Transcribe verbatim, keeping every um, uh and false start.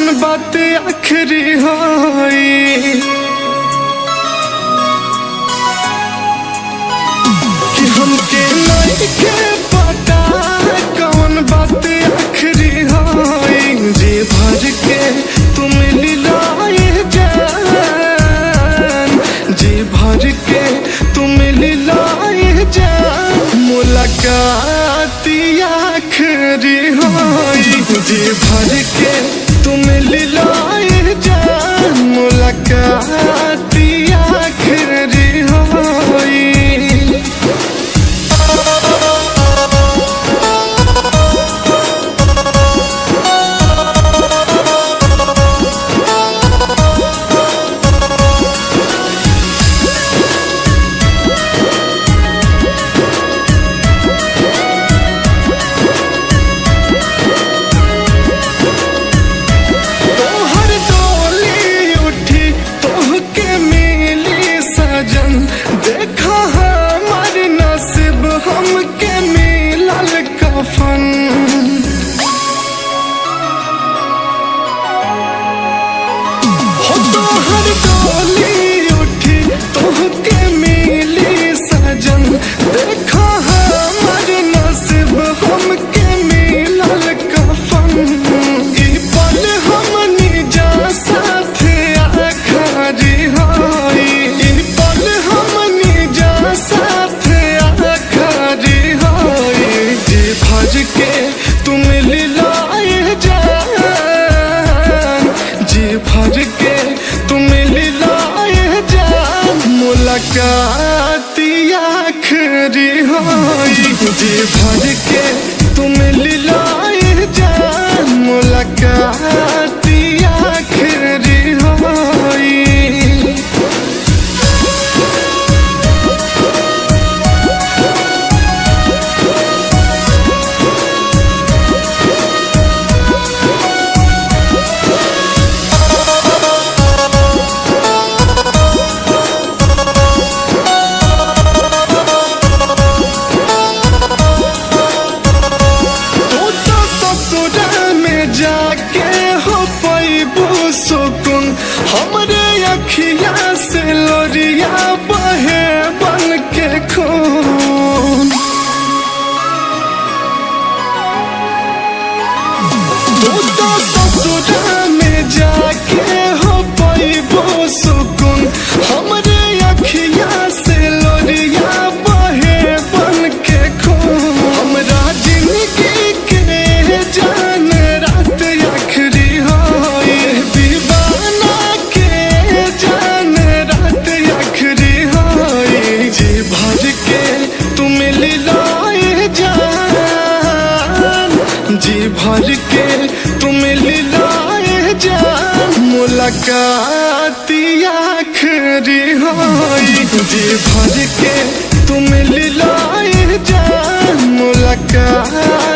कौन बात आखिरी होई कि हमके नहीं के पता कौन बात आखिरी होई। जी भर के तुम लिलाए जान, जी भर के तुम लिलाए जान, मुलाकात आखिरी होई। जी भर के तुम लिलाए जान, मुलाकात आखिरी होई। देखा हमार नसीब हमके मिलल कफन, हो तोहर डोली उठी तोहके मिली सजन। देखा हमार नसीब हमके मिलल कफन, ई पल हमनी जा साथे आखरी होई। ई पल हमनी जा साथे आखरी होई। जी भर के तुम लिलाए जान, जी भर के तुम लिलाए जान, मुलाकात आखिरी होई। जी भर के तुम लिलाए जान, मुलाकात आखिरी होई। जाके हो पैबू सुकुन, हमरे अखिया से लोरिया बहे बन के खून। तू तो ससुरा में जाके हो पैबू सुकुन, हमरे अखिया से लोरिया बहे बन के खून। हमरा जिंदगी के जान रात आखिरी होई, दीवाना के जान रात आखिरी होई। जी भर के तुम लिलाए जान, जी भर के तुम लिलाए जान, मुलाकात आखिरी होई। जी भर के तुम लिलाए जान, मुलाकात